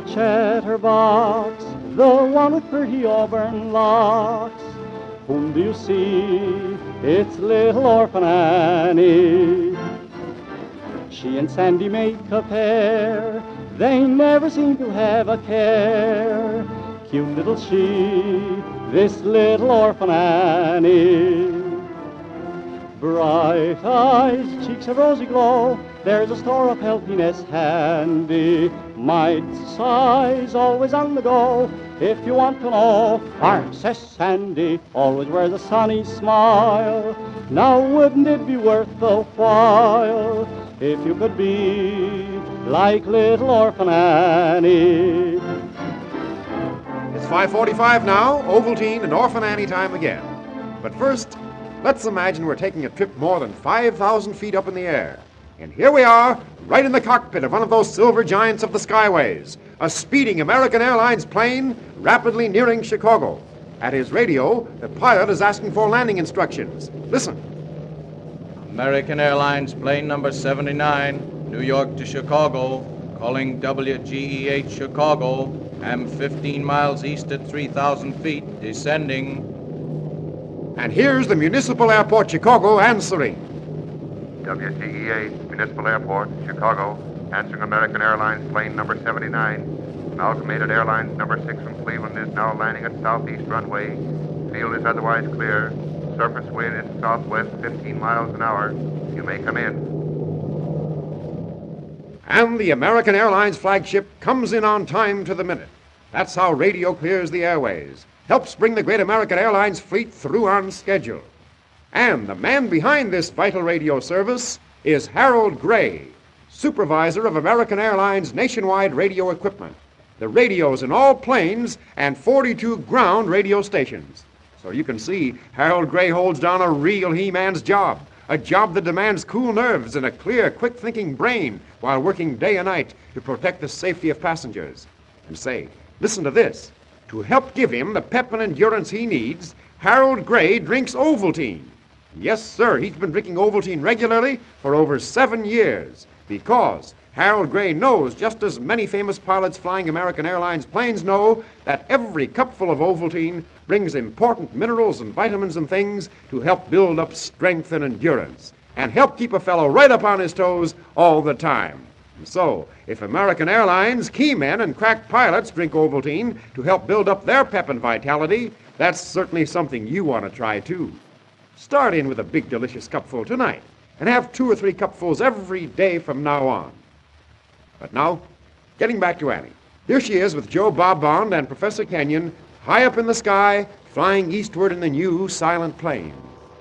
chatterbox, the one with pretty auburn locks. Whom do you see? It's little orphan Annie. She and Sandy make a pair, they never seem to have a care. Cute little she, this little orphan Annie. Bright eyes, cheeks of rosy glow, there's a store of healthiness handy. Mite's size, always on the go, if you want to know. Princess Sandy always wears a sunny smile. Now wouldn't it be worth the while if you could be like little orphan Annie? It's 5:45 now, Ovaltine and Orphan Annie time again. But first, let's imagine we're taking a trip more than 5,000 feet up in the air. And here we are, right in the cockpit of one of those silver giants of the skyways, a speeding American Airlines plane rapidly nearing Chicago. At his radio, the pilot is asking for landing instructions. Listen. American Airlines plane number 79, New York to Chicago, calling WGEH Chicago, am 15 miles east at 3,000 feet, descending. And here's the Municipal Airport, Chicago, answering. WGEH, Municipal Airport, Chicago, answering American Airlines plane number 79. Amalgamated Airlines number 6 from Cleveland is now landing at southeast runway. Field is otherwise clear. Surface wind is southwest 15 miles an hour. You may come in. And the American Airlines flagship comes in on time to the minute. That's how radio clears the airways, helps bring the great American Airlines fleet through on schedule. And the man behind this vital radio service is Harold Gray, supervisor of American Airlines nationwide radio equipment, the radios in all planes and 42 ground radio stations. So you can see Harold Gray holds down a real he-man's job, a job that demands cool nerves and a clear, quick-thinking brain while working day and night to protect the safety of passengers. And say, listen to this. To help give him the pep and endurance he needs, Harold Gray drinks Ovaltine. Yes, sir, he's been drinking Ovaltine regularly for over 7 years because Harold Gray knows, just as many famous pilots flying American Airlines planes know, that every cupful of Ovaltine brings important minerals and vitamins and things to help build up strength and endurance and help keep a fellow right up on his toes all the time. And so, if American Airlines key men and crack pilots drink Ovaltine to help build up their pep and vitality, that's certainly something you want to try too. Start in with a big, delicious cupful tonight and have 2 or 3 cupfuls every day from now on. But now, getting back to Annie. Here she is with Joe Bob Bond and Professor Kenyon high up in the sky, flying eastward in the new silent plane.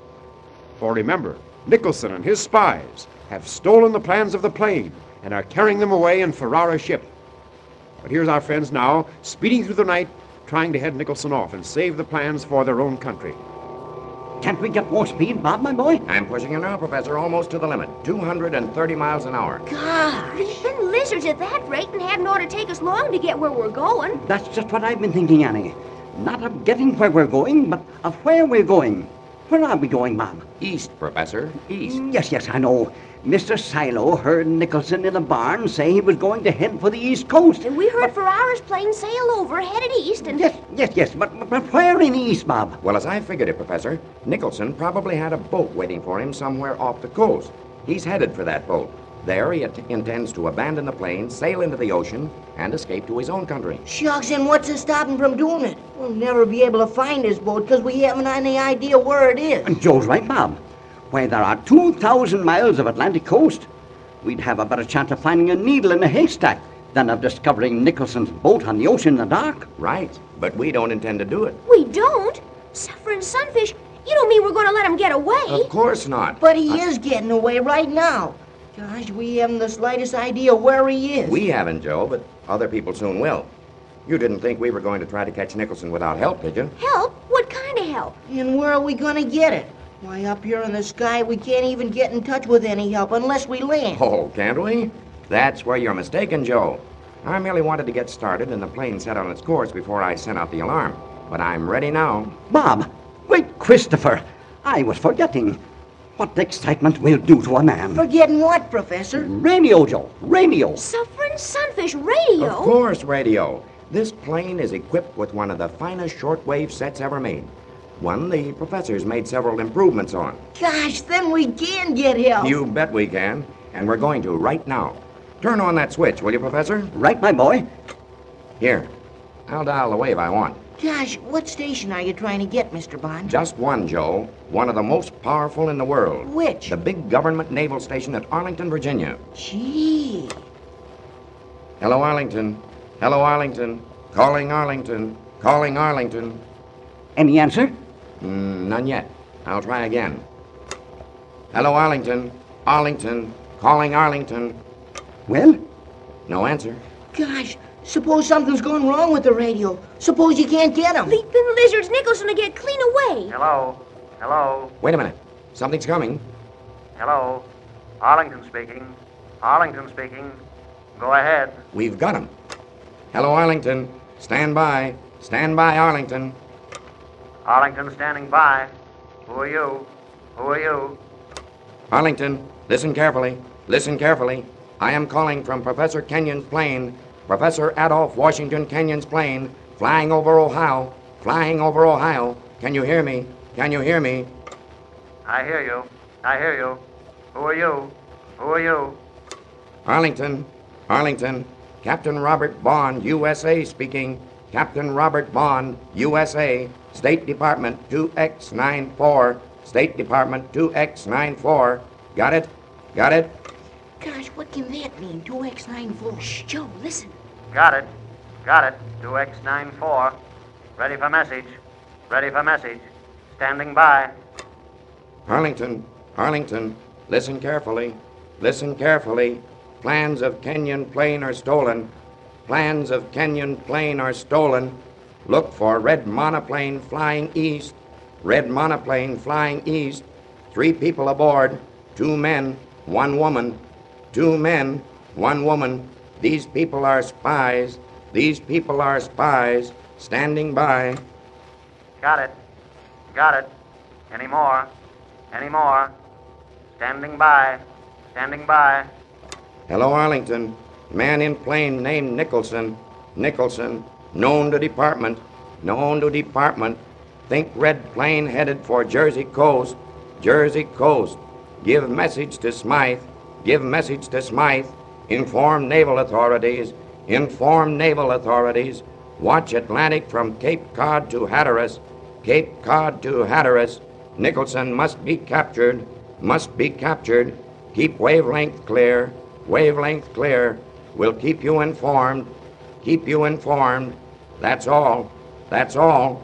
For remember, Nicholson and his spies have stolen the plans of the plane and are carrying them away in Ferrara's ship. But here's our friends now, speeding through the night, trying to head Nicholson off and save the plans for their own country. Can't we get more speed, Bob, my boy? I'm pushing you now, Professor, almost to the limit. 230 miles an hour. Gosh, them lizards at that rate and hadn't ought to take us long to get where we're going. That's just what I've been thinking, Annie. Not of getting where we're going, but of where we're going. Where are we going, Bob? East, Professor, east. Yes, I know. Mr. Silo heard Nicholson in a barn say he was going to head for the East Coast. And we heard Ferrara's plane sail over, headed east, and... Yes, but where in the east, Bob? Well, as I figured it, Professor, Nicholson probably had a boat waiting for him somewhere off the coast. He's headed for that boat. There he intends to abandon the plane, sail into the ocean, and escape to his own country. Shucks, and what's to stop him from doing it? We'll never be able to find his boat because we haven't any idea where it is. And Joe's right, Bob. Why, there are 2,000 miles of Atlantic coast. We'd have a better chance of finding a needle in a haystack than of discovering Nicholson's boat on the ocean in the dark. Right, but we don't intend to do it. We don't? Suffering sunfish, you don't mean we're going to let him get away? Of course not. But he is getting away right now. Gosh, we haven't the slightest idea where he is. We haven't, Joe, but other people soon will. You didn't think we were going to try to catch Nicholson without help, did you? Help? What kind of help? And where are we going to get it? Why, up here in the sky, we can't even get in touch with any help unless we land. Oh, can't we? That's where you're mistaken, Joe. I merely wanted to get started and the plane set on its course before I sent out the alarm. But I'm ready now. Bob, wait, Christopher. I was forgetting. What excitement will do to a man. Forgetting what, Professor? Radio, Joe. Radio. Suffering Sunfish radio? Of course, radio. This plane is equipped with one of the finest shortwave sets ever made. One the professors made several improvements on. Gosh, then we can get help. You bet we can, and we're going to right now. Turn on that switch, will you, Professor? Right, my boy. Here. I'll dial the wave I want. Gosh, what station are you trying to get, Mr. Bond? Just one, Joe. One of the most powerful in the world. Which? The big government naval station at Arlington, Virginia. Gee. Hello, Arlington. Hello, Arlington. Calling Arlington. Calling Arlington. Any answer? None yet. I'll try again. Hello, Arlington. Arlington. Calling Arlington. Well? No answer. Gosh, suppose something's gone wrong with the radio. Suppose you can't get him. Leaping lizards, Nicholson to get clean away. Hello? Hello? Wait a minute. Something's coming. Hello? Arlington speaking. Arlington speaking. Go ahead. We've got him. Hello, Arlington. Stand by. Stand by, Arlington. Arlington standing by. Who are you? Who are you? Arlington, listen carefully. Listen carefully. I am calling from Professor Kenyon's plane. Professor Adolph Washington Kenyon's plane. Flying over Ohio. Flying over Ohio. Can you hear me? Can you hear me? I hear you. I hear you. Who are you? Who are you? Arlington. Arlington. Captain Robert Bond, USA speaking. Captain Robert Bond, USA. State Department 2X94. State Department 2X94. Got it? Got it? Gosh, what can that mean? 2X94. Shh, Joe, listen. Got it. Got it. 2X94. Ready for message. Ready for message. Standing by. Arlington. Arlington. Listen carefully. Listen carefully. Plans of Kenyon plane are stolen. Plans of Kenyon plane are stolen. Look for red monoplane flying east. Red monoplane flying east. 3 people aboard. 2 men, 1 woman. 2 men, 1 woman. These people are spies. These people are spies. Standing by. Got it. Got it. Any more? Any more? Standing by. Standing by. Hello, Arlington. Man in plane named Nicholson. Nicholson. Known to department. Known to department. Think red plane headed for Jersey Coast. Jersey Coast. Give message to Smythe. Give message to Smythe. Inform naval authorities. Inform naval authorities. Watch Atlantic from Cape Cod to Hatteras. Cape Cod to Hatteras. Nicholson must be captured. Must be captured. Keep wavelength clear. Wavelength clear. We'll keep you informed. Keep you informed. That's all. That's all.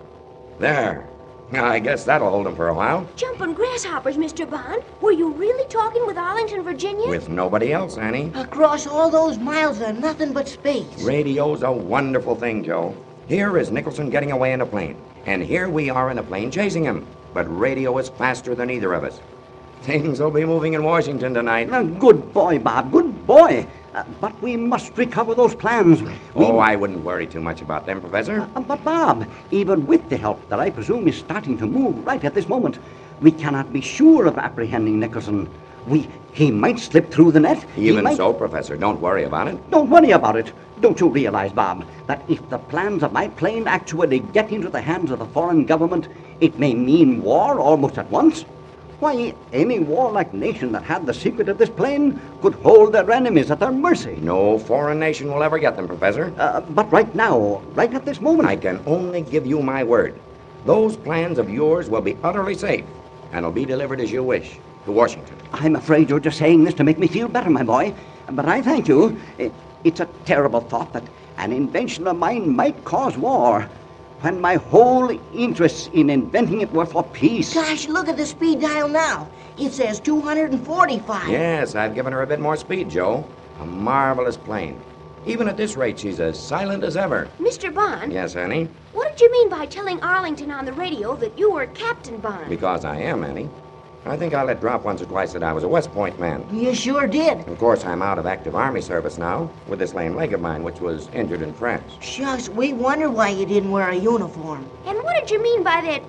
There. I guess that'll hold him for a while. Jumping grasshoppers, Mr. Bond. Were you really talking with Arlington, Virginia? With nobody else, Annie. Across all those miles of nothing but space. Radio's a wonderful thing, Joe. Here is Nicholson getting away in a plane. And here we are in a plane chasing him. But radio is faster than either of us. Things will be moving in Washington tonight. Good boy, Bob, good boy. But we must recover those plans. I wouldn't worry too much about them, Professor. But, Bob, even with the help that I presume is starting to move right at this moment, we cannot be sure of apprehending Nicholson. He might slip through the net. Even so, Professor, don't worry about it. Don't worry about it. Don't you realize, Bob, that if the plans of my plane actually get into the hands of the foreign government, it may mean war almost at once? Why, any warlike nation that had the secret of this plane could hold their enemies at their mercy. No foreign nation will ever get them, Professor. But right now, right at this moment... I can only give you my word. Those plans of yours will be utterly safe, and will be delivered as you wish, to Washington. I'm afraid you're just saying this to make me feel better, my boy. But I thank you. It's a terrible thought that an invention of mine might cause war, when my whole interest in inventing it were for peace. Gosh, look at the speed dial now. It says 245. Yes, I've given her a bit more speed, Joe. A marvelous plane. Even at this rate, she's as silent as ever. Mr. Bond? Yes, Annie? What did you mean by telling Arlington on the radio that you were Captain Bond? Because I am, Annie. I think I let drop once or twice that I was a West Point man. You sure did. Of course, I'm out of active Army service now, with this lame leg of mine, which was injured in France. Shucks, we wonder why you didn't wear a uniform. And what did you mean by that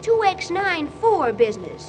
2X94 business?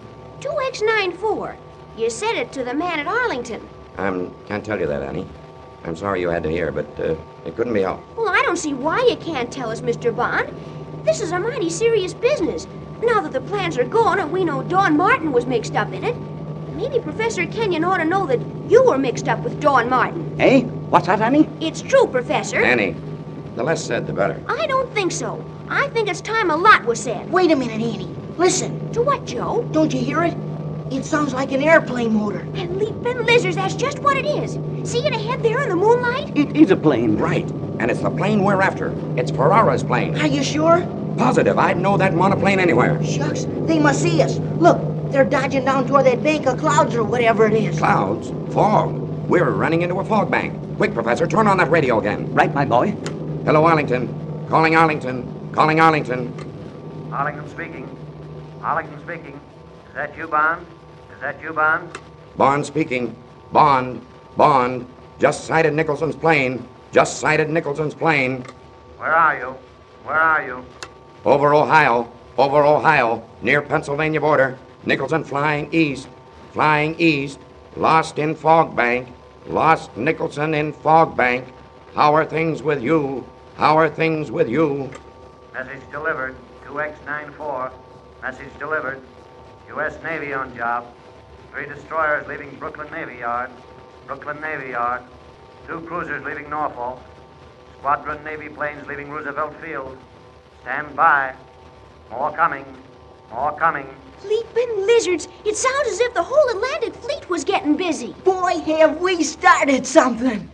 2X94. You said it to the man at Arlington. Can't tell you that, Annie. I'm sorry you had to hear, but it couldn't be helped. Well, I don't see why you can't tell us, Mr. Bond. This is a mighty serious business. Now that the plans are gone and we know Don Martin was mixed up in it, maybe Professor Kenyon ought to know that you were mixed up with Don Martin. Eh? What's that, Annie? It's true, Professor. Annie, the less said, the better. I don't think so. I think it's time a lot was said. Wait a minute, Annie. Listen. To what, Joe? Don't you hear it? It sounds like an airplane motor. And leaping lizards, that's just what it is. See it ahead there in the moonlight? It is a plane. Right. And it's the plane we're after. It's Ferrara's plane. Are you sure? Positive. I'd know that monoplane anywhere. Shucks, they must see us. Look, they're dodging down toward that bank of clouds or whatever it is. Clouds? Fog. We're running into a fog bank. Quick, Professor, turn on that radio again. Right, my boy. Hello, Arlington. Calling Arlington. Calling Arlington. Arlington speaking. Arlington speaking. Is that you, Bond? Is that you, Bond? Bond speaking. Bond. Bond. Just sighted Nicholson's plane. Just sighted Nicholson's plane. Where are you? Where are you? Over Ohio. Over Ohio. Near Pennsylvania border. Nicholson flying east. Flying east. Lost in fog bank. Lost Nicholson in fog bank. How are things with you? How are things with you? Message delivered. 2X94. Message delivered. U.S. Navy on job. 3 destroyers leaving Brooklyn Navy Yard. Brooklyn Navy Yard. 2 cruisers leaving Norfolk. Squadron Navy planes leaving Roosevelt Field. Stand by. More coming. More coming. Leaping lizards. It sounds as if the whole Atlantic fleet was getting busy. Boy, have we started something.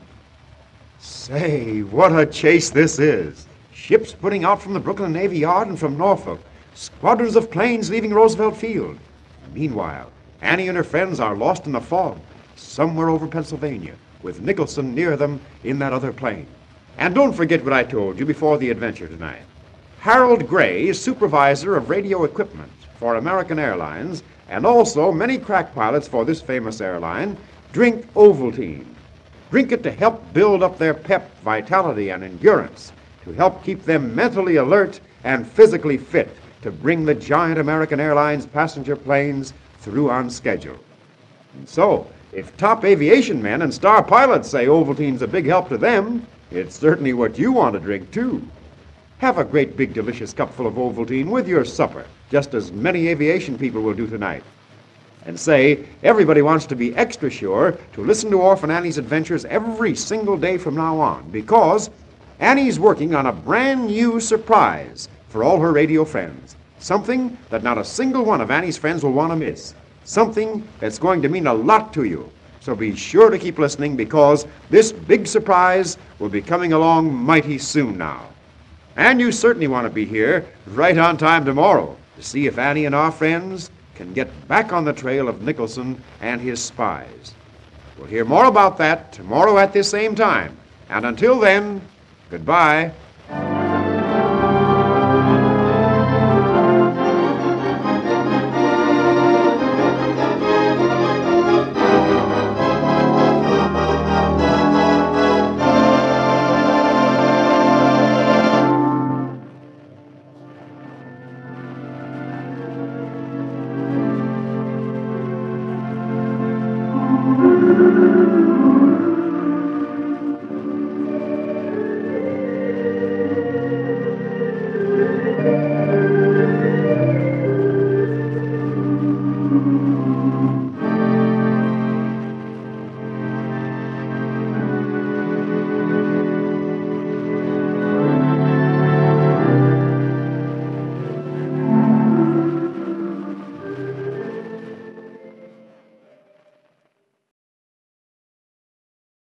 Say, what a chase this is. Ships putting out from the Brooklyn Navy Yard and from Norfolk. Squadrons of planes leaving Roosevelt Field. Meanwhile, Annie and her friends are lost in the fog, somewhere over Pennsylvania, with Nicholson near them in that other plane. And don't forget what I told you before the adventure tonight. Harold Gray is supervisor of radio equipment for American Airlines, and also many crack pilots for this famous airline drink Ovaltine. Drink it to help build up their pep, vitality, and endurance, to help keep them mentally alert and physically fit to bring the giant American Airlines passenger planes through on schedule. And so, if top aviation men and star pilots say Ovaltine's a big help to them, it's certainly what you want to drink, too. Have a great big delicious cupful of Ovaltine with your supper, just as many aviation people will do tonight. And say, everybody wants to be extra sure to listen to Orphan Annie's adventures every single day from now on, because Annie's working on a brand new surprise for all her radio friends. Something that not a single one of Annie's friends will want to miss. Something that's going to mean a lot to you. So be sure to keep listening, because this big surprise will be coming along mighty soon now. And you certainly want to be here right on time tomorrow to see if Annie and our friends can get back on the trail of Nicholson and his spies. We'll hear more about that tomorrow at this same time. And until then, goodbye.